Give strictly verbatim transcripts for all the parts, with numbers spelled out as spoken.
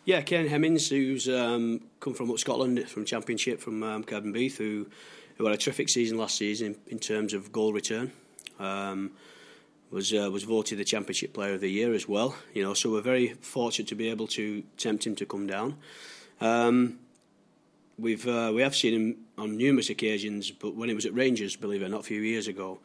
Yeah, Kane Hemmings, who's um, come from up Scotland, from Championship, from um, Cowdenbeath, who, who had a terrific season last season in, in terms of goal return. Um, was uh, was voted the Championship Player of the Year as well. You know, so we're very fortunate to be able to tempt him to come down. Um, we've uh, we have seen him on numerous occasions, but when he was at Rangers, believe it or not, a few years ago,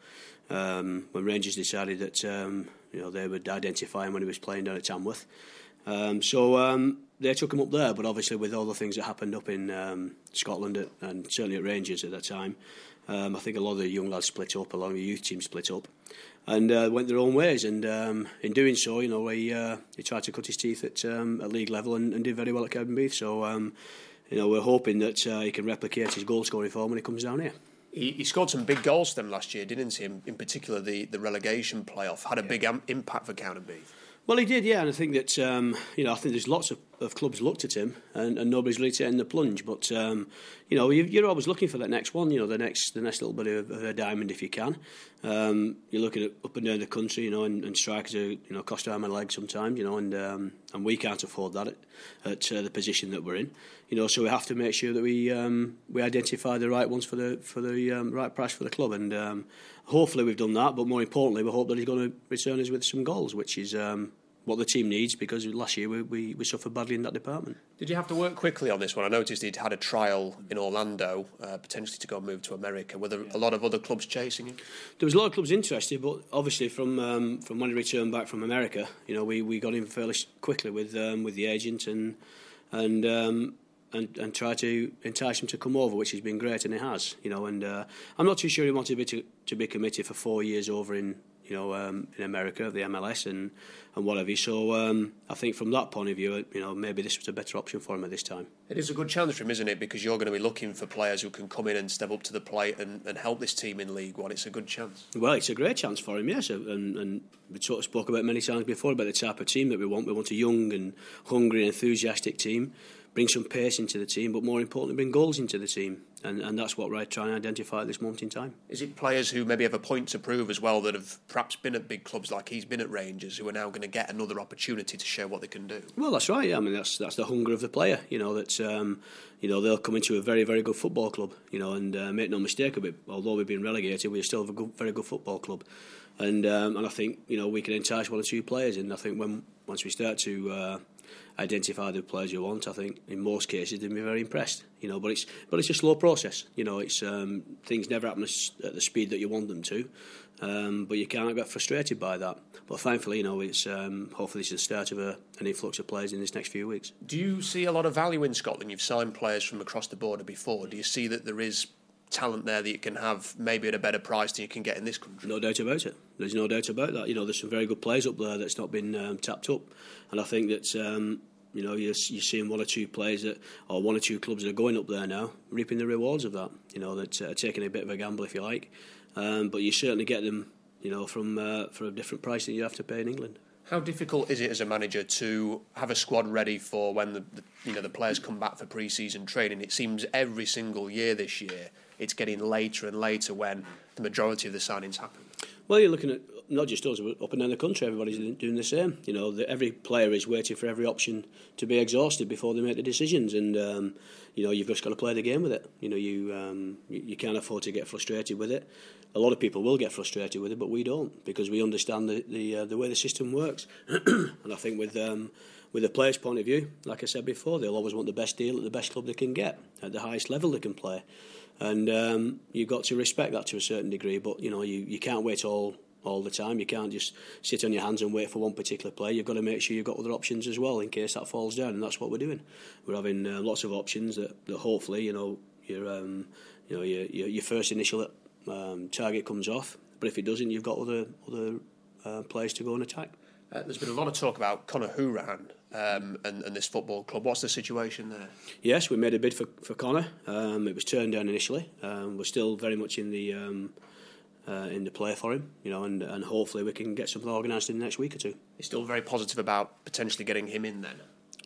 um, when Rangers decided that um, you know they would identify him when he was playing down at Tamworth. Um, so um, they took him up there, but obviously with all the things that happened up in um, Scotland at, and certainly at Rangers at that time, um, I think a lot of the young lads split up, a lot of the youth teams split up, and uh, went their own ways. And um, in doing so, you know, he, uh, he tried to cut his teeth at, um, at league level and, and did very well at Cowdenbeath. So, um, you know, we're hoping that uh, he can replicate his goal scoring form when he comes down here. He, he scored some big goals for them last year, didn't he? In, in particular, the, the relegation playoff had a big am- impact for Cowdenbeath. Well, he did, yeah, and I think that um, you know I think there's lots of, of clubs looked at him, and, and nobody's really taken the plunge. But um, you know, you, you're always looking for that next one. You know, the next the next little bit of, of a diamond if you can. Um, you're looking at up and down the country, you know, and, and strikers are you know cost arm and leg sometimes, you know, and um, and we can't afford that at, at uh, the position that we're in. You know, so we have to make sure that we um, we identify the right ones for the for the um, right price for the club, and um, hopefully we've done that. But more importantly, we hope that he's going to return us with some goals, which is um, what the team needs, because last year we, we, we suffered badly in that department. Did you have to work quickly on this one? I noticed he'd had a trial in Orlando, uh, potentially to go and move to America. Were there a lot of other clubs chasing him? There was a lot of clubs interested, but obviously from um, from when he returned back from America, you know, we, we got him fairly quickly with um, with the agent and and um, and and tried to entice him to come over, which has been great, and he has, you know. And uh, I'm not too sure he wanted to be to, to be committed for four years over in. You know, um, in America, the M L S and, and whatever. So um, I think from that point of view, you know, maybe this was a better option for him at this time. It is a good chance for him, isn't it? Because you're going to be looking for players who can come in and step up to the plate and, and help this team in League One. It's a good chance. Well, it's a great chance for him, yes. And, and we sort of spoke about many times before about the type of team that we want. We want a young and hungry and enthusiastic team. Bring some pace into the team, but more importantly, bring goals into the team. And, and that's what we're trying to identify at this moment in time. Is it players who maybe have a point to prove as well, that have perhaps been at big clubs like he's been at Rangers, who are now going to get another opportunity to show what they can do? Well, that's right. Yeah. I mean, that's that's the hunger of the player. You know that um, you know they'll come into a very very good football club. You know, and uh, make no mistake of it. Although we've been relegated, we're still a good, very good football club. And um, and I think you know we can entice one or two players. And I think when once we start to uh, identify the players you want, I think in most cases they'll be very impressed. You know, but it's but it's a slow process. You know, it's um, things never happen at the speed that you want them to. Um, but you can't get frustrated by that. But thankfully, you know, it's um, hopefully it's the start of a, an influx of players in this next few weeks. Do you see a lot of value in Scotland? You've signed players from across the border before. Do you see that there is talent there that you can have maybe at a better price than you can get in this country? No doubt about it. There's no doubt about that. You know, there's some very good players up there that's not been um, tapped up, and I think that um, you know you're, you're seeing one or two players that, or one or two clubs that are going up there now, reaping the rewards of that. You know, that are taking a bit of a gamble, if you like, um, but you certainly get them, you know, from uh, for a different price than you have to pay in England. How difficult is it as a manager to have a squad ready for when the, the you know the players come back for pre-season training? It seems every single year this year it's getting later and later when the majority of the signings happen. Well, you're looking at not just us, but up and down the country, everybody's doing the same. You know, the, every player is waiting for every option to be exhausted before they make the decisions, and um, you know, you've just got to play the game with it. You know, you, um, you you can't afford to get frustrated with it. A lot of people will get frustrated with it, but we don't, because we understand the the, uh, the way the system works. And I think with um, with the players' point of view, like I said before, they'll always want the best deal at the best club they can get, at the highest level they can play. And um, you've got to respect that to a certain degree, but you know, you, you can't wait all all the time. You can't just sit on your hands and wait for one particular player. You've got to make sure you've got other options as well in case that falls down, and that's what we're doing. We're having uh, lots of options that, that hopefully, you know, your um, you know your, your your first initial um, target comes off, but if it doesn't, you've got other other uh, players to go and attack. Uh, there's been a lot of talk about Conor Hourihane um, and, and this football club. What's the situation there? Yes, we made a bid for, for Conor. Um, it was turned down initially. Um, we're still very much in the um, uh, in the play for him, you know, and, and hopefully we can get something organised in the next week or two. You're still very positive about potentially getting him in then?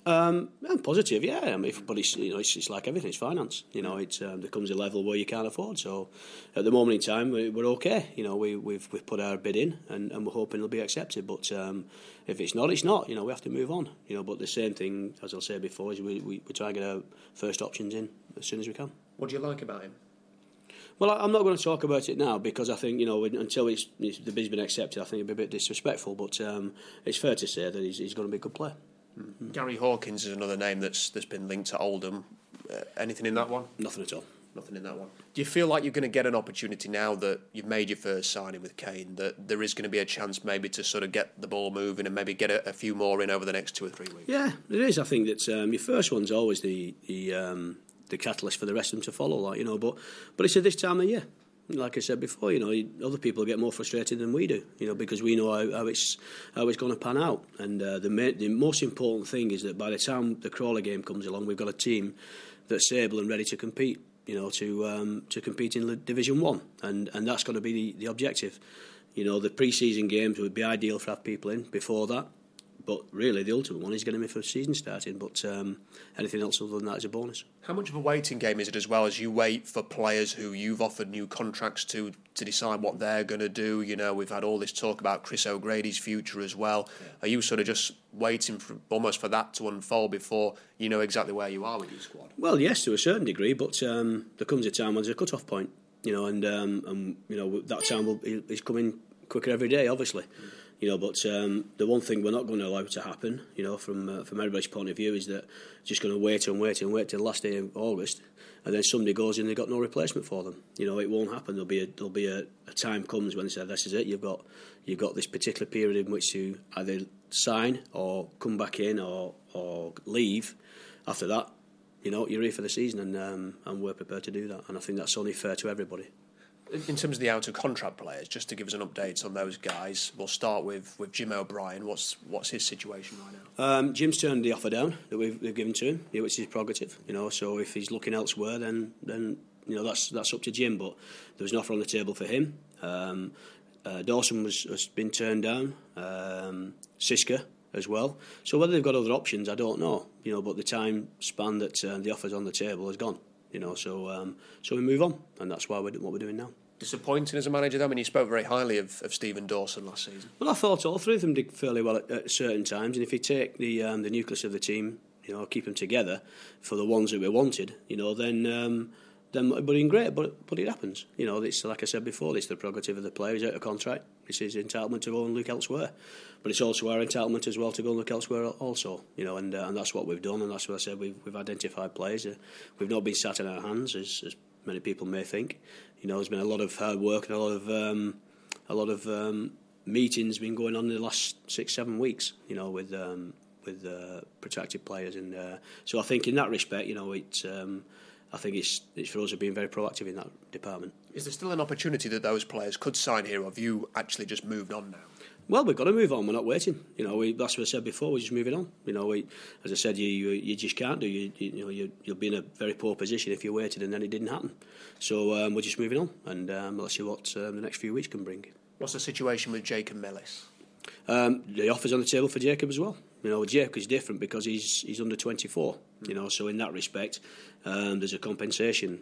Um, I'm positive, yeah. I mean, but it's, you know, it's, it's like everything. It's finance. You know, it um, there comes a level where you can't afford. So, at the moment in time, we, we're okay. You know, we, we've we've put our bid in, and, and we're hoping it'll be accepted. But um, if it's not, it's not. You know, we have to move on. You know, but the same thing, as I'll say before, is we, we we try and get our first options in as soon as we can. What do you like about him? Well, I'm not going to talk about it now because I think, you know, until it's, it's, the bid's been accepted, I think it'd be a bit disrespectful. But um, it's fair to say that he's, he's going to be a good player. Mm. Gary Hawkins is another name that's that's been linked to Oldham. Uh, anything in that one? Nothing at all. Nothing in that one. Do you feel like you're going to get an opportunity now that you've made your first signing with Kane, that there is going to be a chance maybe to sort of get the ball moving and maybe get a, a few more in over the next two or three weeks? Yeah, it is. I think that um, your first one's always the the, um, the catalyst for the rest of them to follow, like, you know. But but it's at this time of year. Like I said before, you know, other people get more frustrated than we do, you know, because we know how, how it's how it's going to pan out. And uh, the ma- the most important thing is that by the time the Crawley game comes along, we've got a team that's able and ready to compete, you know, to um, to compete in Division One, and and that's got to be the, the objective. You know, the pre-season games would be ideal for have people in before that, but really the ultimate one is getting me for the season starting. But um, anything else other than that is a bonus. How much of a waiting game is it, as well as you wait for players who you've offered new contracts to to decide what they're going to do? You know, we've had all this talk about Chris O'Grady's future as well. Yeah. Are you sort of just waiting for almost for that to unfold before you know exactly where you are with your squad? Well, yes, to a certain degree, but um, there comes a time when there's a cut-off point, you know, and um, and you know that time will is coming quicker every day, obviously. Mm. You know, but um, the one thing we're not going to allow to happen, you know, from uh, from everybody's point of view, is that just going to wait and wait and wait till the last day of August, and then somebody goes in and they've got no replacement for them. You know, it won't happen. There'll be a there'll be a, a time comes when they say this is it. You've got you've got this particular period in which to either sign or come back in or or leave. After that, you know, you're here for the season, and um, and we're prepared to do that. And I think that's only fair to everybody. In terms of the out-of-contract players, just to give us an update on those guys, we'll start with, with Jim O'Brien. What's what's his situation right now? Um, Jim's turned the offer down that we've, we've given to him, which is his prerogative. You know, so if he's looking elsewhere, then then you know that's that's up to Jim. But there was an offer on the table for him. Um, uh, Dawson was has been turned down. Um, Siska as well. So whether they've got other options, I don't know. You know, but the time span that uh, the offer's on the table has gone. You know, so um, so we move on, and that's why we're what we're doing now. Disappointing as a manager, though. I mean, you spoke very highly of, of Stephen Dawson last season. Well, I thought all three of them did fairly well at, at certain times, and if you take the um, the nucleus of the team, you know, keep them together for the ones that we wanted, you know, then um, then it would have been great. But but it happens, you know. It's like I said before, it's the prerogative of the player. He's out of contract. It's his entitlement to go and look elsewhere, but it's also our entitlement as well to go and look elsewhere also, you know. And uh, and that's what we've done, and that's what I said. We've we've identified players. Uh, we've not been sat in our hands as, as many people may think. You know, there's been a lot of hard work and a lot of um, a lot of um, meetings been going on in the last six, seven weeks. You know, with um, with uh, protracted players, and uh, so I think in that respect, you know, it's um, I think it's it's for us to being very proactive in that department. Is there still an opportunity that those players could sign here, or have you actually just moved on now? Well, we've got to move on. We're not waiting. You know, we, that's what I said before. We're just moving on. You know, we, as I said, you you, you just can't do. You, you, you know, you, you'll be in a very poor position if you waited and then it didn't happen. So um, we're just moving on, and um, let's see what um, the next few weeks can bring. What's the situation with Jacob Millis? Um, the offer's on the table for Jacob as well. You know, Jacob is different because he's he's under twenty-four. Mm. You know, so in that respect, um, there's a compensation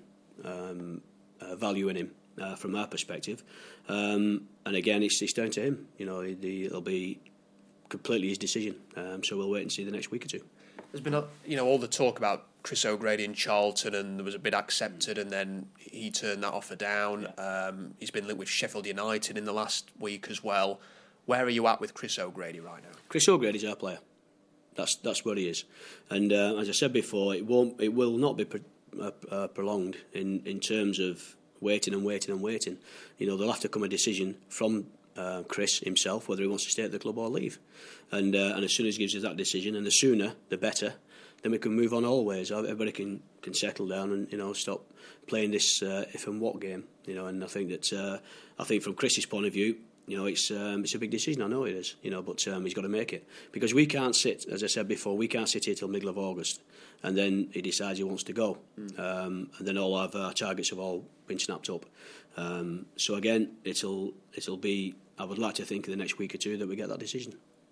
um, uh, value in him. Uh, from our perspective, um, and again, it's, it's down to him. You know, the, it'll be completely his decision. Um, so we'll wait and see the next week or two. There's been, a, you know, all the talk about Chris O'Grady in Charlton, and there was a bid accepted, and then he turned that offer down. Yeah. Um, he's been linked with Sheffield United in the last week as well. Where are you at with Chris O'Grady right now? Chris O'Grady's our player. That's that's where he is, and uh, as I said before, it won't, it will not be pro- uh, uh, prolonged in, in terms of waiting and waiting and waiting. You know, there'll have to come a decision from uh, Chris himself whether he wants to stay at the club or leave. And uh, and as soon as he gives us that decision, and the sooner the better, then we can move on always. Everybody can, can settle down and, you know, stop playing this uh, if and what game. You know, and I think that uh, I think from Chris's point of view, you know, it's um, it's a big decision. I know it is. You know, but um, he's got to make it, because we can't sit, as I said before, we can't sit here till middle of August, and then he decides he wants to go, mm. um, and then all of our targets have all been snapped up. Um, so again, it'll it'll be. I would like to think in the next week or two that we get that decision.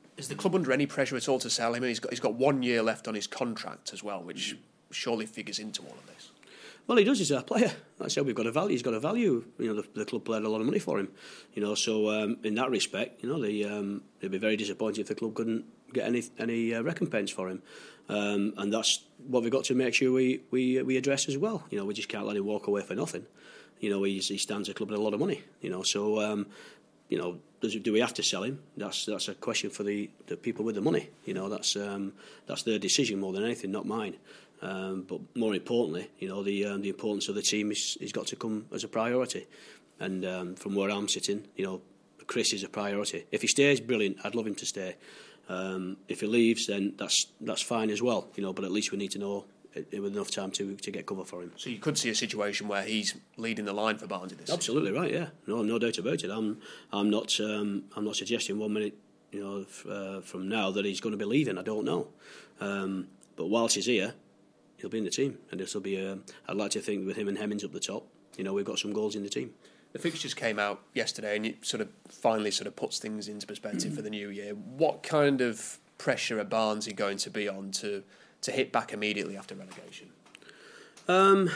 Is the club under any pressure at all to sell him? He's got he's got one year left on his contract as well, which surely figures into all of this. Well, he does. He's our player. Like I said, we've got a value. He's got a value. You know, the, the club paid a lot of money for him. You know, so um, in that respect, you know, they um, they'd be very disappointed if the club couldn't get any any uh, recompense for him. Um, and that's what we've got to make sure we we we address as well. You know, we just can't let him walk away for nothing. You know, he's, he stands the club with a lot of money. You know, so um, you know, does, do we have to sell him? That's that's a question for the, the people with the money. You know, that's um, that's their decision more than anything, not mine. Um, but more importantly, you know, the um, the importance of the team is, is got to come as a priority. And um, from where I'm sitting, you know, Chris is a priority. If he stays, brilliant. I'd love him to stay. Um, if he leaves, then that's that's fine as well. You know, but at least we need to know it, with enough time to to get cover for him. So you could see a situation where he's leading the line for Barnsley this Absolutely season. Right. Yeah. No, no doubt about it. I'm I'm not um, I'm not suggesting one minute, you know, f- uh, from now that he's going to be leaving. I don't know. Um, but whilst he's here, he'll be in the team, and this will be. Um, I'd like to think with him and Hemmings up the top, you know, we've got some goals in the team. The fixtures came out yesterday, and it sort of finally sort of puts things into perspective for the new year. What kind of pressure are Barnsley going to be on to to hit back immediately after relegation? Um,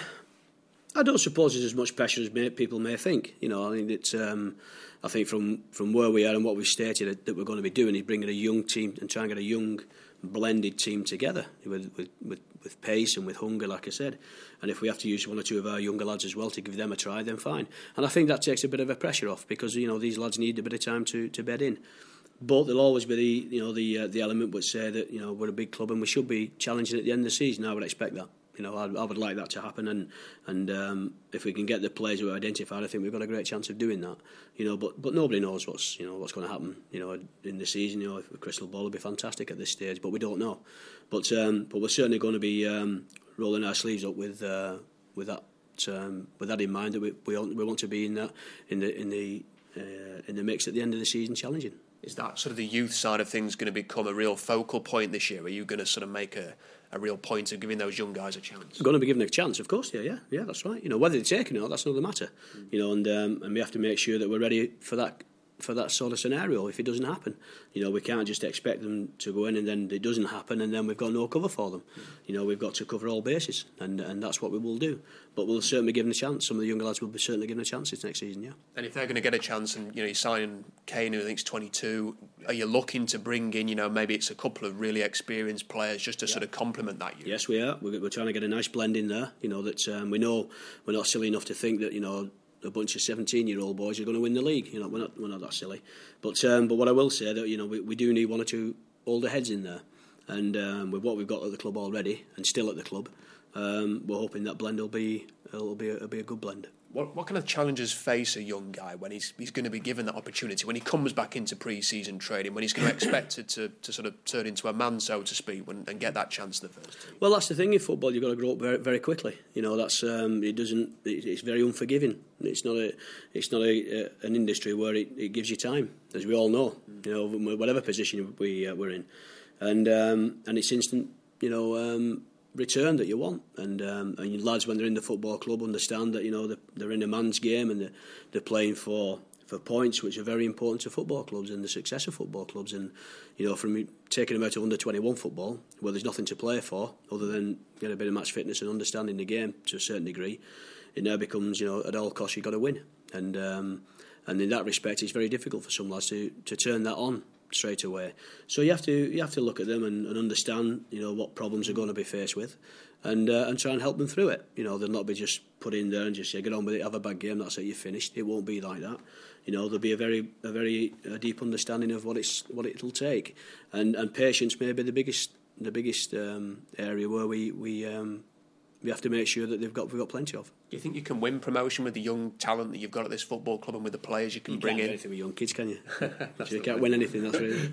I don't suppose there's as much pressure as may, people may think. You know, I mean, it's. Um, I think from, from where we are and what we've stated that we're going to be doing is bringing a young team and trying to get a young, blended team together with, with, with, with pace and with hunger, like I said. And if we have to use one or two of our younger lads as well to give them a try, then fine. And I think that takes a bit of a pressure off because, you know, these lads need a bit of time to, to bed in. But there'll always be the, you know, the uh, the element which say that, you know, we're a big club and we should be challenging at the end of the season. I would expect that. You know, I, I would like that to happen, and and um, if we can get the players who are identified, I think we've got a great chance of doing that. You know, but but nobody knows what's you know what's going to happen. You know, in the season, you know, if a crystal ball would be fantastic at this stage, but we don't know. But um, but we're certainly going to be um, rolling our sleeves up with uh, with that um, with that in mind that we we want, we want to be in that in the in the uh, in the mix at the end of the season, challenging. Is that sort of the youth side of things going to become a real focal point this year? Are you going to sort of make a, a real point of giving those young guys a chance? We're going to be given a chance, of course. Yeah, yeah, yeah. That's right. You know, whether they take it or not, that's another matter. Mm. You know, and um, and we have to make sure that we're ready for that for that sort of scenario. If it doesn't happen, you know, we can't just expect them to go in and then it doesn't happen and then we've got no cover for them. Mm. You know, we've got to cover all bases, and and that's what we will do. But we'll certainly give them a chance. Some of the younger lads will be certainly given a chance this next season. Yeah. And if they're going to get a chance, and you know, you're signing Kane, who I think's twenty-two, are you looking to bring in, you know, maybe it's a couple of really experienced players just to yeah. sort of complement that youth? Yes, we are. We're, we're trying to get a nice blend in there. You know that um, we know we're not silly enough to think that you know a bunch of seventeen-year-old boys are going to win the league. You know, we're not we're not that silly. But um, but what I will say that you know we, we do need one or two older heads in there, and um, with what we've got at the club already and still at the club, um, we're hoping that blend will be it'll be a, it'll be a good blend. What what kind of challenges face a young guy when he's he's going to be given that opportunity, when he comes back into pre-season training, when he's going to expect to, to to sort of turn into a man, so to speak, when, and get that chance in the first team? Well, that's the thing in football. You've got to grow up very very quickly. You know, that's um, it doesn't. It, it's very unforgiving. It's not a it's not a, a an industry where it, it gives you time, as we all know. You know, whatever position we uh, we're in, and um, and it's instant. You know. Um, return that you want, and um, and lads when they're in the football club understand that you know they're, they're in a man's game and they're, they're playing for for points which are very important to football clubs and the success of football clubs. And you know, from taking them out to under twenty-one football where there's nothing to play for other than get a bit of match fitness and understanding the game to a certain degree, it now becomes you know at all costs you've got to win, and um, and in that respect it's very difficult for some lads to, to turn that on straight away. So you have to you have to look at them and, and understand you know what problems they're going to be faced with, and uh, and try and help them through it. You know, they'll not be just put in there and just say get on with it, have a bad game, that's it, you're finished. It won't be like that. You know, there'll be a very a very uh, deep understanding of what it's what it'll take, and and patience may be the biggest the biggest um, area where we we um, we have to make sure that they've got we've got plenty of. Do you think you can win promotion with the young talent that you've got at this football club and with the players you can you bring can't in? Do anything with young kids, can you? You can't win anything. That's really.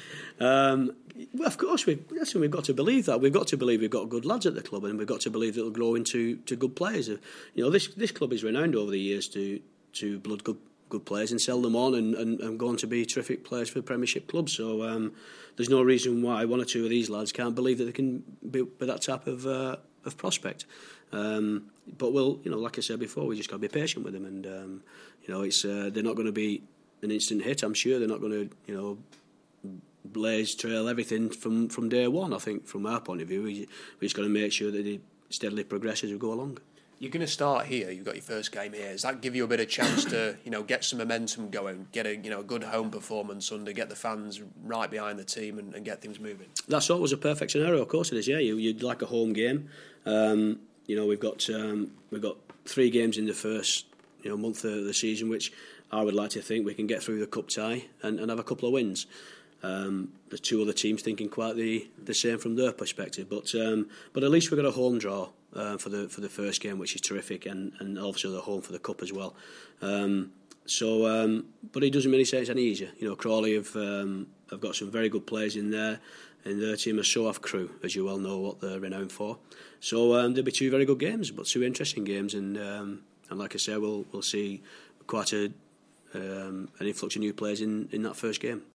um, well, of course, we that's we've got to believe that. We've got to believe we've got good lads at the club, and we've got to believe that they'll grow into to good players. You know, this this club is renowned over the years to to blood good good players and sell them on and, and, and go on to be terrific players for Premiership clubs. So um, there's no reason why one or two of these lads can't believe that they can be, be that type of uh, of prospect. Um, but we'll, you know, like I said before, we just got to be patient with them, and um, you know, it's uh, they're not going to be an instant hit. I'm sure they're not going to, you know, blaze trail everything from, from day one. I think from our point of view, we we just got to make sure that it steadily progresses as we go along. You're going to start here. You've got your first game here. Does that give you a bit of chance to, you know, get some momentum going, get a, you know, a good home performance under, get the fans right behind the team, and, and get things moving? That's always a perfect scenario. Of course it is. Yeah, you, you'd like a home game. Um, you know, we've got um, we've got three games in the first, you know, month of the season, which I would like to think we can get through the cup tie and, and have a couple of wins. Um, the two other teams thinking quite the, the same from their perspective, but um, but at least we've got a home draw uh, for the for the first game, which is terrific, and, and also the home for the cup as well. Um, so, um, but it doesn't really say it's any easier. You know, Crawley have um, have got some very good players in there, and their team, is so have Crewe, as you well know what they're renowned for. So um, there'll be two very good games, but two interesting games, and um, and like I say, we'll we'll see quite a um, an influx of new players in, in that first game.